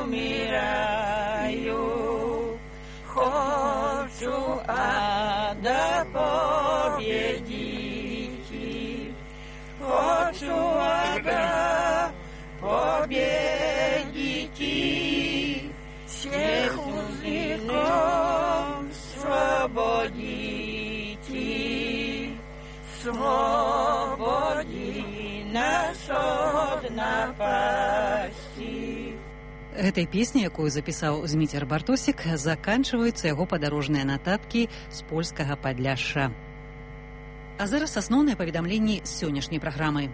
умираю, хочу ада победить, хочу ада победить, всех узников свободите, свободи наш от напасти. Гэтай песняй, якую запісаў Зміцер Бартосік, заканчваюцца яго падарожныя нататкі з польскага Падляшша. А зараз асноўныя паведамленні з сённяшняй праграмы.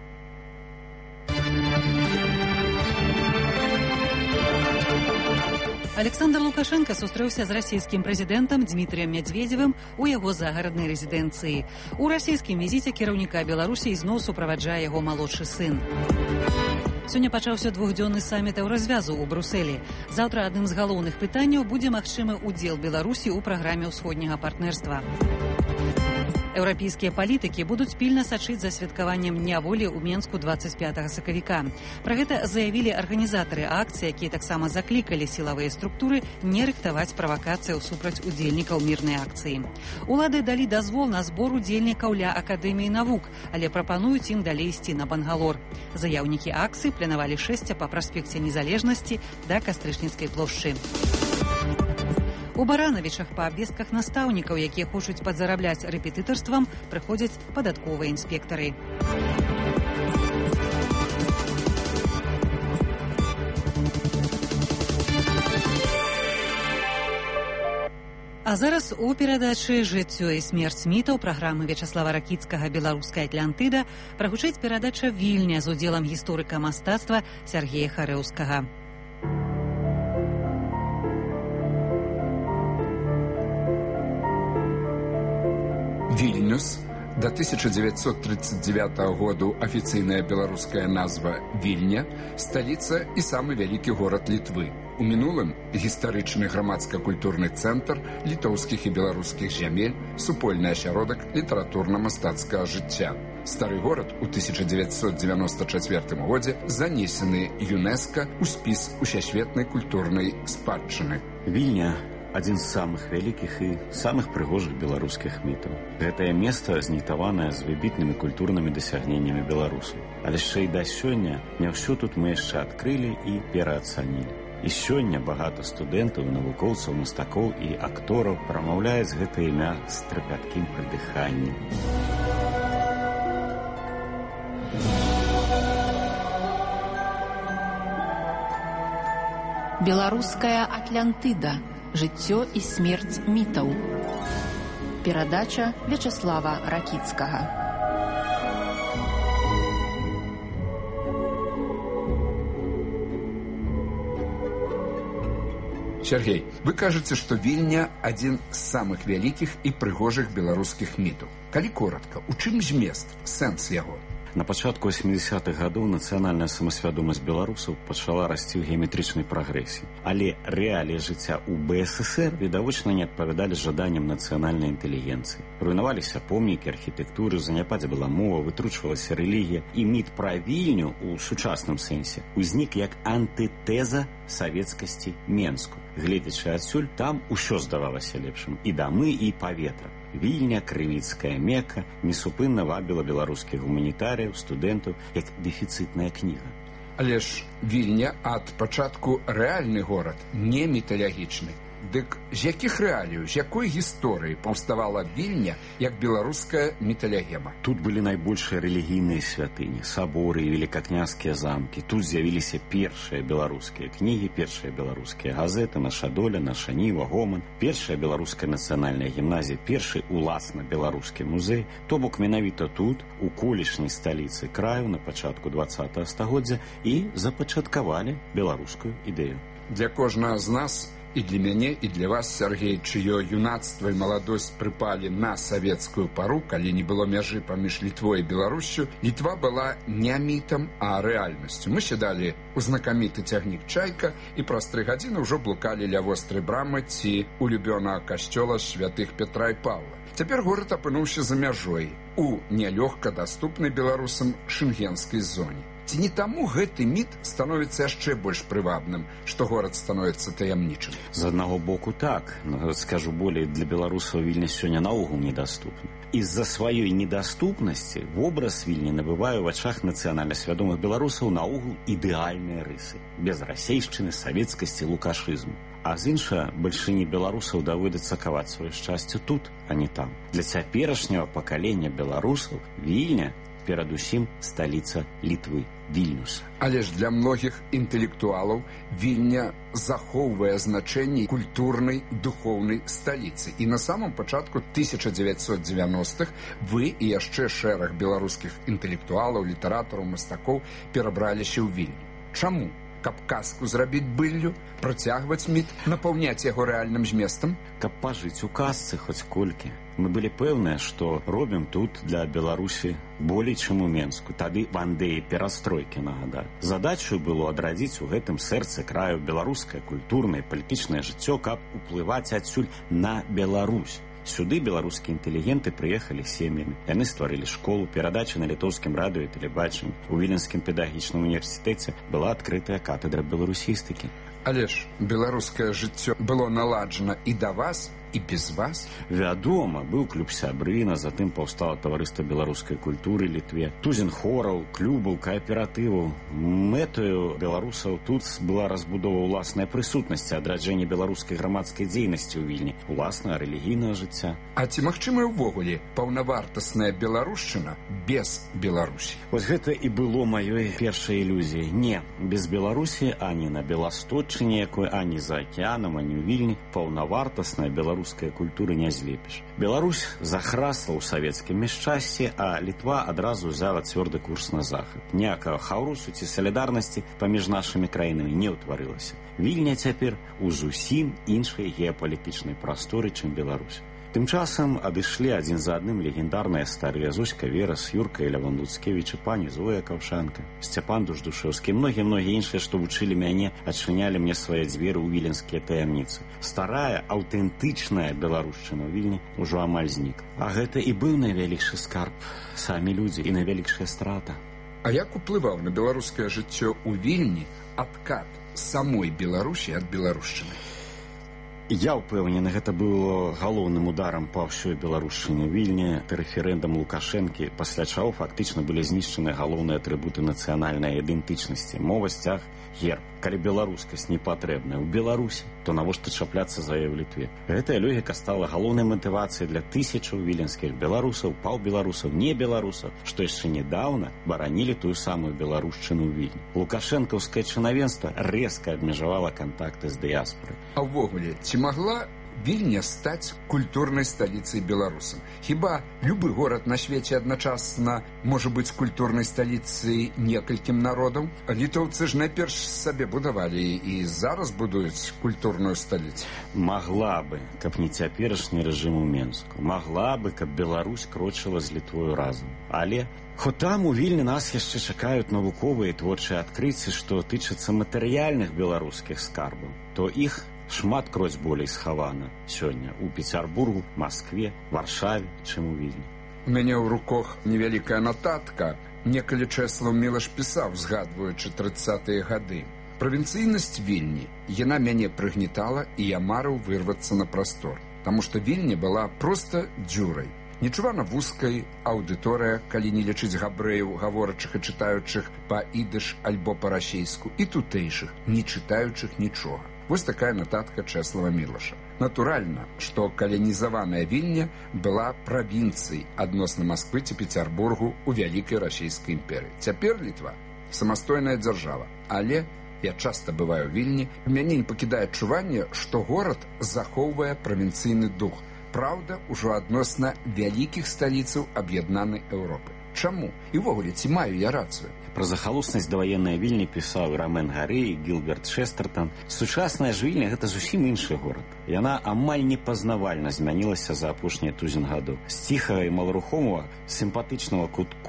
Александр Лукашенко сустрэўся з расійскім прэзідэнтам Дмітрыем Мядзведзевым у яго загараднай рэзідэнцыі. У расійскім візіце кіраўніка Беларусі ізноў суправаджае яго малодшы сын. Сёння пачаўся двухдзённы саміт еўразвязу ў Брусэлі. Заўтра адным з галоўных пытанняў будзе магчымы ўдзел Беларусі ў праграме ўсходняга партнерства. Еўрапейскія палітыкі будуць пільна сачыць за святкаваннем Дня волі ў Менску 25 сакавіка. Пра гэта заявілі арганізатары акцыі, якія таксама заклікалі сілавыя структуры не рыхтаваць правакацыяў супраць удзельнікаў мірнай акцыі. Улады далі дазвол на збор удзельнікаў ля Акадэміі навук, але прапануюць ім далей ісці на Бангалор. Заяўнікі акцыі планавалі шэсце па праспекце Незалежнасці да Кастрычніцкай плошчы. У Баранавічах па абвестках настаўнікаў, якія хочуць падзарабляць рэпетытарствам, прыходзяць падатковыя інспектары. А зараз у перадачы «Жыццё і смерць мітаў» праграмы Вячаслава Ракіцкага «Беларуская Атлантыда» прагучыць перадача «Вільня» з удзелам гісторыка мастацтва Сяргея Харэўскага. Вільнюс. До 1939 году афіцыйная беларуская назва Вільня, сталіца і самы вялікі горад Літвы. У мінулым гістарычны грамадска-культурны цэнтр літоўскіх і беларускіх зямель, супольны асяродак літаратурна-мастацкага жыцця. Стары горад у 1994 годзе занесены ЮНЕСКО ў спіс усесветнай культурнай спадчыны. Вільня адзін з самых вялікіх і самых прыгожых беларускіх мітаў. Гэтае месца знітаванае з выбітнымі культурнымі дасягненнямі беларусаў. Але яшчэ і да сёння не ўсё тут мы яшчэ адкрылі і пераацанілі. І сёння багата студэнтаў, навукоўцаў, мастакоў і актораў прамаўляюць гэта імя з трапяткім прыдыханнем. Беларуская Атлантыда. Жыццё і смерць мітаў. Перадача Вячаслава Ракіцкага. Сергей, вы кажаце, што Вільня адзін з самых вялікіх і прыгожых беларускіх мітаў. Калі коратка, у чым змест, сэнс яго? На пачатку 80-х гадоў нацыянальная самасвядомасць беларусаў пачала расці ў геаметрычнай прагрэсіі. Але рэаліі жыцця ў БССР відавочна не адпавядалі жаданням нацыянальнай інтэлігенцыі. Руйнаваліся помнікі архітэктуры, заняпадзе была мова, вытручвалася рэлігія, і міт пра Вільню ў сучасным сэнсе узнік як антытэза савецкасці Менску. Гледзячы адсюль, там усё здавалася лепшым, і дамы, і паветра. Вільня, крывіцкая Мека, несупынна вабіла беларускіх гуманітарыяў, студэнтаў, як дэфіцытная кніга. Але ж Вільня ад пачатку рэальны горад, не міталагічны. Дык з якіх рэаліяў, з якой гісторыі паўставала Вільня як беларуская міталягема? Тут былі найбольшыя рэлігійныя святыні, саборы і великакняжскія замкі. Тут з'явіліся першыя беларускія кнігі, першыя беларускія газеты, наша доля, наша ніва, гоман, першая беларуская нацыянальная гімназія, першы уласна беларускі музей. То бок менавіта тут, у колішняй сталіцы краю на пачатку 20-го стагоддзя і запачаткавалі беларускую ідэю. Для кожнага з нас і для мяне, і для вас, Сергей, чыё юнацтва і маладосць прыпалі на савецкую пару, калі не было мяжы паміж Літвой і Беларусю, Літва была не мітам, а рэальнасцю. Мы сядалі ў знакаміты цягнік «Чайка» і праз 3 гадзіны ўжо блукалі ля вострай брамы ці улюбёнага касцёла святых Петра і Павла. Цяпер горад апынуўся за мяжой у нялёгка даступнай беларусам шэнгенскай зоне. Ці не таму гэты міт становіцца яшчэ больш прывабным, што горад становіцца таямнічым? З аднаго боку так, но, скажу болей, для беларусаў Вільня сёння наогул недаступна. Из-за сваёй недаступнасці вобраз Вільні набывае ў вачах нацыянальна свядомых беларусаў наогул ідэальныя рысы, без расейшчыны, савецкасці, лукашызму. А з іншага, бальшыні беларусаў даводзіцца каваць сваё шчасце тут, а не там. Для цяперашняга пакалення беларусаў Вільня перадусім сталіца Літвы, Вільнюса. Але ж для многіх інтэлектуалаў Вільня захоўвае значэнне культурнай, духоўнай сталіцы. І на самом пачатку 1990-х вы і яшчэ шэраг беларускіх інтэлектуалаў, літаратараў, мастакоў перабраліся ў Вільню. Чаму? Каб казку зрабіць быллю, працягваць міт, напаўняць яго рэальным зместам? Каб пажыць у казцы хоць колькі. Мы былі пэўныя, што робім тут для Беларусі болей, чым у Менску. Тады Вандеі перастройкі нагадалі. Задачаю было адрадзіць у гэтым сэрцы краю беларускае культурнае, палітычнае жыццё, каб уплываць адсюль на Беларусь. Сюды беларускія інтэлігенты прыехалі сем'ямі. Яны стварылі школу, перадачы на літоўскім радыё і тэлебачанні. У Віленскім педагагічным універсітэце была адкрытая катедра беларусістыкі. Але ж беларускае жыццё было наладжана і да вас, і без вас? Вядома, быў клуб Сябрына, затым паўстала таварыства беларускай культуры Літве, тузін хораў, клубаў, кааператываў. Мэтаю беларусаў тут была разбудова ўласнай прысутнасці, адраджэнне беларускай грамадскай дзейнасці ў Вільні, уласнага рэлігійнага жыцця. А ці магчымая ўвогуле паўнавартасная беларушчына без Беларусі? Вось гэта і было маёй першай ілюзіяй. Не, без Беларусі ані на Беласточчыне якой, ані за акеанам, ані ў Вільні паўнавартасная беларуская культура не злепіш. Беларусь захрасла ў савецкім няшчасці, а Літва адразу ўзяла цвёрды курс на захад. Ніякага хаўрусу ці салідарнасці паміж нашымі краінамі не ўтварылася. Вільня цяпер у зусім іншай геапалітычнай прасторы, чым Беларусь. Тым часам адышлі адзін за адным легендарныя старыя Зоська Верас, Юрка і Лявон Луцкевіч, пані Зоя Каўшанка, Сцяпан Дуждушэўскі, многія іншыя, што вучылі мяне, адчынялі мне свае дзверы ў віленскія таямніцы. Старая, аўтэнтычная беларушчына ў Вільні ўжо амаль знікла. А гэта і быў найвялікшы скарб, самі людзі, і найвялікшая страта. А як уплываў на беларускае жыццё ў Вільні адкат самой Беларусі ад беларушчыны? Я ўпэўнены, гэта было галоўным ударам па ўсёй беларушчыне ў Вільні, рэферэндам Лукашэнкі, пасля чаго фактычна былі знішчаны галоўныя атрыбуты нацыянальнай ідэнтычнасці, мова, сцяг, герб. Калі беларускасць не патрэбная ў Беларусі, то навошта чапляцца за яе ў Літве? Гэтая логіка стала галоўнай матывацыяй для тысячаў віленскіх беларусаў, паўбеларусаў, не беларусаў, што яшчэ нядаўна баранілі тую самую беларушчыну ў Вільні. Лукашэнкаўскае чынавенства рэзка абмежавала кантакты з дыяспорай. А ўвогуле, ці магла Вільня стаць культурнай сталіцай беларусам? Хіба любы горад на свеце адначасна можа быць культурнай сталіцай некалькім народаў? Літоўцы ж найперш сабе будавалі і зараз будуюць культурную сталіцу. Магла бы, каб не цяперашні рэжым у Менску. Магла бы, каб Беларусь крочыла з Літвою разам. Але хоць там у Вільні нас яшчэ чакаюць навуковыя і творчыя адкрыцці, што тычацца матэрыяльных беларускіх скарбаў, то іх шмат кроць болей схавана сёння ў Пецярбургу, Маскве, Варшаве, чым у Вільні. У мяне ў руках невялікая нататка. Некалі Чэслаў Мілаш пісаў, згадваючы 30-е гады. Правінцыйнасць Вільні, яна мяне прыгнетала, і я марыў вырвацца на прастор. Таму што Вільня была проста дзюрай. Нечувана вузкай аўдыторыя, калі не лічыць габрэяў, гаворачых і чытаючых па-ідыш альбо па-расейску, і тутэйшых, не чытаючых нічога. Вось такая нататка Чэслава Мілаша. Натуральна, што каланізаваная Вільня была правінцыяй адносна Масквы ці Пецярбургу ў вялікай расійскай імперыі. Цяпер Літва самастойная дзяржава, але я часта бываю ў Вільні, мяне не пакідае адчуванне, што горад захоўвае правінцыйны дух. Праўда, ужо адносна вялікіх сталіцаў аб'яднанай Еўропы. Чаму? І ўвогуле, ці маю я рацыю? Пра захалуснасць даваеннай Вільні пісаў Рамен Гары і Гілберт Шэстертан. Сучасная ж Вільня – гэта зусім іншы горад. Яна амаль непазнавальна змянілася за апошнія тузін гадоў. З ціхага і маларухомага, сімпатычнага кутку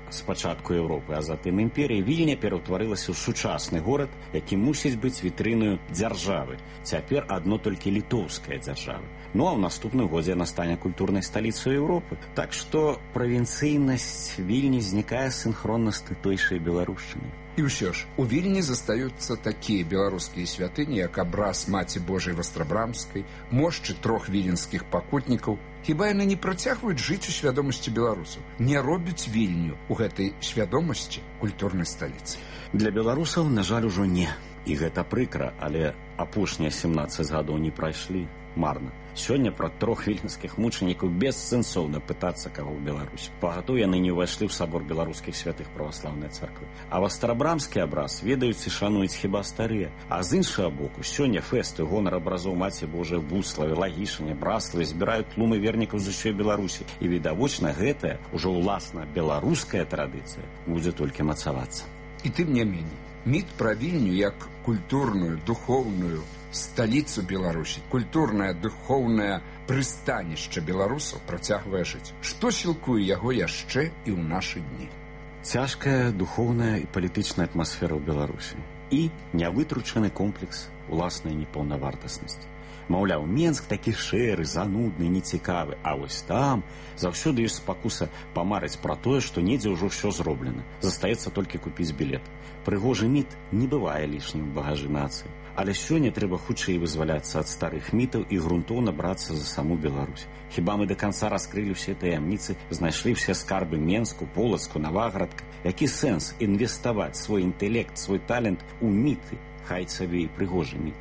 спачатку Еўропы, а затым імперіі, Вільня пераўтварылася ў сучасны горад, які мусіць быць вітрынаю дзяржавы. Цяпер адно толькі літоўская дзяржава. Ну а ў наступным годзе яна стане культурнай сталіцай Еўропы. Так што правінцыйнасць Вільні знікае сінхронна з тутэйшай беларушчынай. І ўсё ж, у Вільні застаюцца такія беларускія святыні, як абраз Маці Божай Вастрабрамскай, мошчы 3 віленскіх пакутнікаў. Хіба яны не працягваюць жыць у свядомасці беларусаў, не робяць Вільню ў гэтай свядомасці культурнай сталіцы? Для беларусаў, на жаль, ужо не. І гэта прыкра, але апошнія 17 гадоў не прайшлі марна. Сёння пра 3 віленскіх мучанікаў бессэнсоўна пытацца каго ў Беларусі. Пагатоў яны не ўвайшлі ў сабор беларускіх святых праваслаўнай царквы. А вастрабрамскі абраз ведаюць і шануюць хіба старыя. А з іншага боку, сёння фэсты гонар абразоў Маці Божай Буславе, Лагішыне, Браславе збіраюць тлумы вернікаў з усёй Беларусі. І відавочна гэтая, ужо ўласна беларуская традыцыя будзе толькі мацавацца. І тым не меней, міт пра Вільню як культурную, духоўную сталіцу Беларусі, культурнае, духоўнае прыстанішча беларусаў працягвае жыць. Што сілкуе яго яшчэ і ў нашы дні? Цяжкая духоўная і палітычная атмасфера ў Беларусі і нявытручаны комплекс уласнай непаўнавартаснасці. Маўляў, Менск такі шэры, занудны, нецікавы, а вось там заўсёды ёсць спакуса памарыць пра тое, што недзе ўжо ўсё зроблена. Застаецца толькі купіць білет. Прыгожы міт не бывае лішнім у багажы нацыі. Але сёння трэба хутчэй вызваляцца ад старых мітаў і грунтоўна брацца за саму Беларусь. Хіба мы да канца раскрылі ўсе таямніцы, знайшлі ўсе скарбы Менску, Полацку, Наваградка? Які сэнс інвеставаць свой інтэлект, свой талент у міты, хай сабе і прыгожы міт?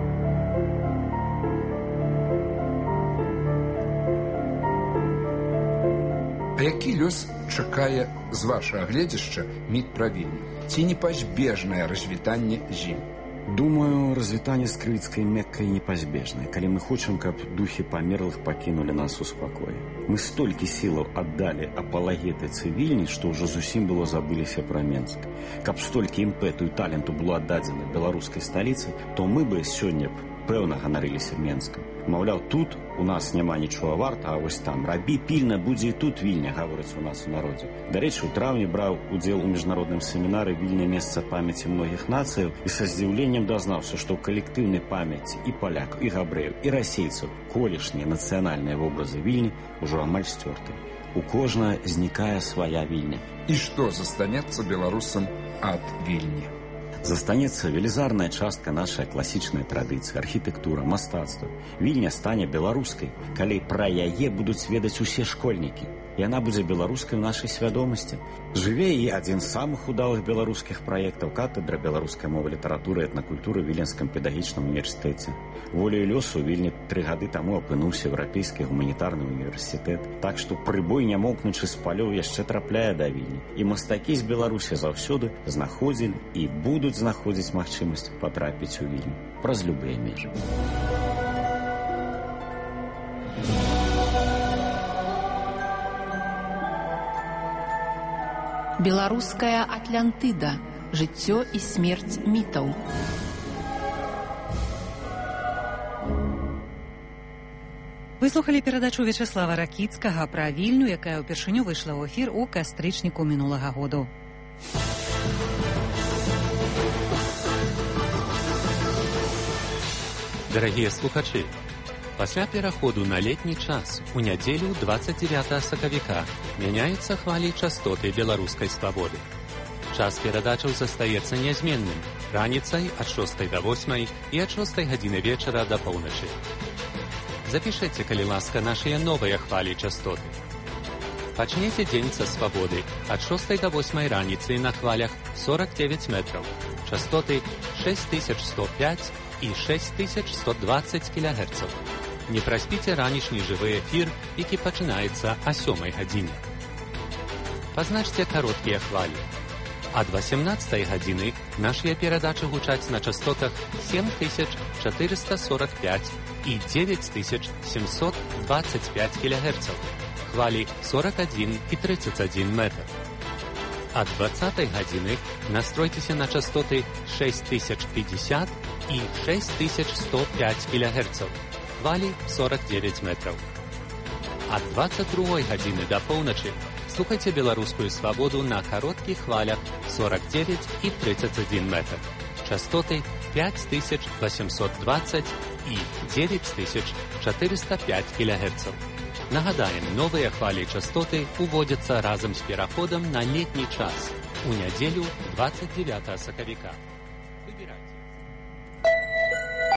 А які лёс чакае з вашага гледзяшча міт пра Вільню? Ці непазбежнае развітанне з ім? Думаю, развітанне з крывіцкай Меккай непазбежнае, калі мы хочам, каб духі памерлых пакінулі нас у спакоі. Мы столькі сілаў аддалі апалагетыцы Вільні, што ўжо зусім было забыліся пра Менск. Каб столькі імпэту і таленту было аддадзена беларускай сталіцы, то мы бы сёння б пэўна ганарыліся Менскам. Маўляў, тут у нас няма нічога варта, а вось там рабі пільна, будзе і тут Вільня, гаворыць у нас у народзе. Дарэчы, у траўні браў удзел у міжнародным семінары «Вільня – месца памяці многіх нацыяў» і са здзіўленнем дазнаўся, што ў калектыўнай памяці і палякаў, і габрэяў, і расейцаў колішнія нацыянальныя вобразы Вільні ўжо амаль сцёрты. У кожнага знікае свая Вільня. І што застанецца беларусам ад Вільні? Застанецца велізарная частка нашай класічнай традыцыі, архітэктура, мастацтва. Вільня стане беларускай, калі пра яе будуць ведаць усе школьнікі. Яна будзе беларускай у нашай свядомасці. Жыве і адзін з самых удалых беларускіх праектаў катэдра беларускай мовы, літаратуры і этнакультуры ў Віленскім педагагічным універсітэце. Воляю лёсу Вільня 3 гады таму апынуўся еўрапейскі гуманітарны універсітэт. Так што прыбой, нямоўкнучы з палёў, яшчэ трапляе да Вільні. І мастакі з Беларусі заўсёды знаходзілі і будуць знаходзіць магчымасць патрапіць у Вільню праз любыя межы. Беларуская Атлантыда. Жыццё і смерць мітаў. Выслухалі перадачу Вячаслава Ракіцкага пра Вільню, якая ўпершыню выйшла ў эфір у кастрычніку мінулага году. Дарагія слухачы, пасля пераходу на летні час у нядзелю 29 сакавіка мяняюцца хвалі частоты беларускай свабоды. Час перадачаў застаецца нязменным раніцай ад 6 до 8 і ад 6 гадзіны вечара да поўначы. Запішыце, калі ласка, нашыя новыя хвалі частоты. Пачнеце дзень са свабоды ад 6 до 8 раніцы на хвалях 49 метраў, частоты 6105 і 6120 кГц. Не праспіце ранішні жывы эфір, які пачынаецца о 7 гадзіне. Пазначце кароткія хвалі. Ад 18 гадзіны нашыя перадачы гучаць на частотах 7445 і 9725 кГц, хвалі 41 і 31 метр. Ад 20 гадзіны настройцеся на частоты 6050 і 6105 кГц, хвалі 49 метраў. Ад 22 гадзіны да поўначы Слухайте «Белорусскую свободу» на коротких хвалях 49 и 31 метр. Частоты 5820 и 9405 кГц. Нагадаем, новые хвали частоты уводятся разом с переходом на летний час у неделю 29 сакавіка.